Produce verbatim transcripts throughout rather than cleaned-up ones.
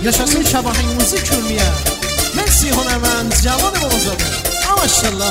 Yaşasın Şabahımızı kürmeye. Merci Honerman Cavan Babazadə. Maşallah.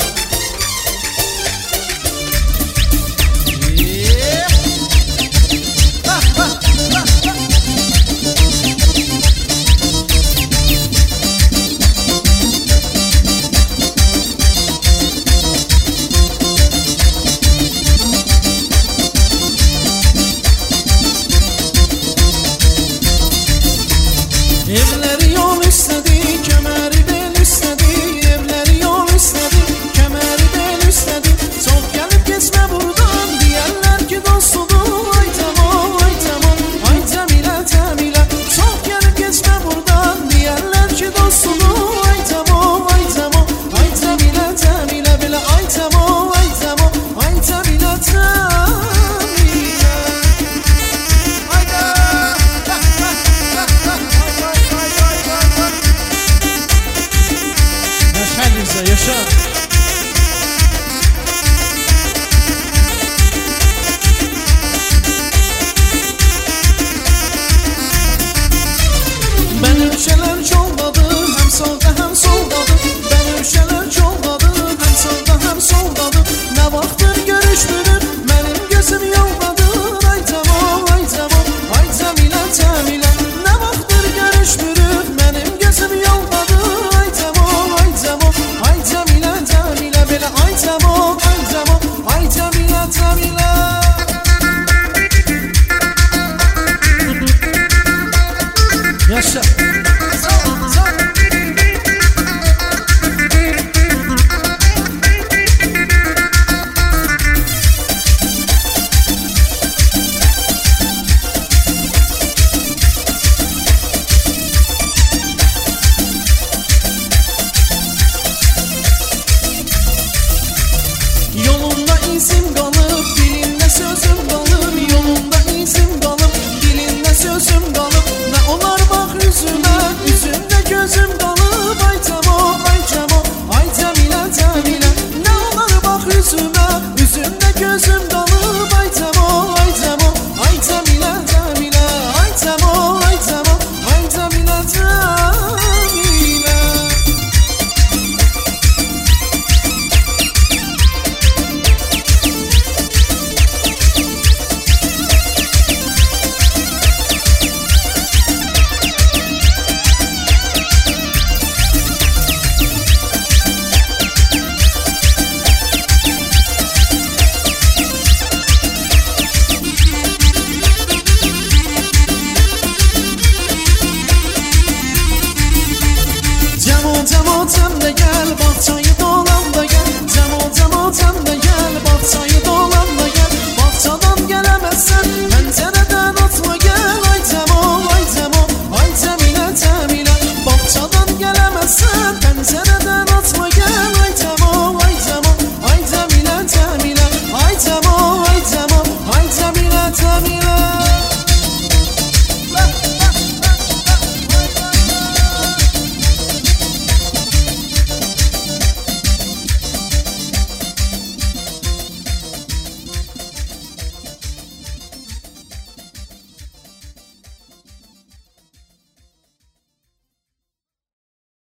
Evleri yol istedi, kemeri bel istedi. Evleri yol istedi, kemeri bel istedi. Çok gelip geçme buradan, diyenler ki dostudur. Ay tamam, ay tamam, ay Cemile, Cemile. Çok gelip geçme buradan, diyenler ki dostudur. Ay tamam, ay tamam, ay Cemile, Cemile. Bile ay tamam, ay tamam, ay Cemile, Cemile. Yaşa, yaşa. Ben ölçeler çoğladı, hem sağda hem soldadı. Ben ölçeler çoğladı, hem sağda hem soldadı. Ne vaxtdır görüşmürük, benim gözüm yoldadı. Ay tamam, ay tamam, ay Cemile, Cemile. Ne vaxtdır görüşmürük, benim gözüm yoldadı. Ay tamam, ay tamam, ay Cemile, Cemile. Bile ay tamam, ay tamam, ay Cemile, Cemile. Yaşa. Yolunda izim kalır, dilinde sözüm kalır. Yolunda izim kalır, dilinde sözüm kalır. Ne olar bak yüzüme, yüzümde gözüm kalır. Ay tamam, ay tamam, ay Cemile, Cemile. Ne olar bak yüzüme, yüzümde gözüm kalır.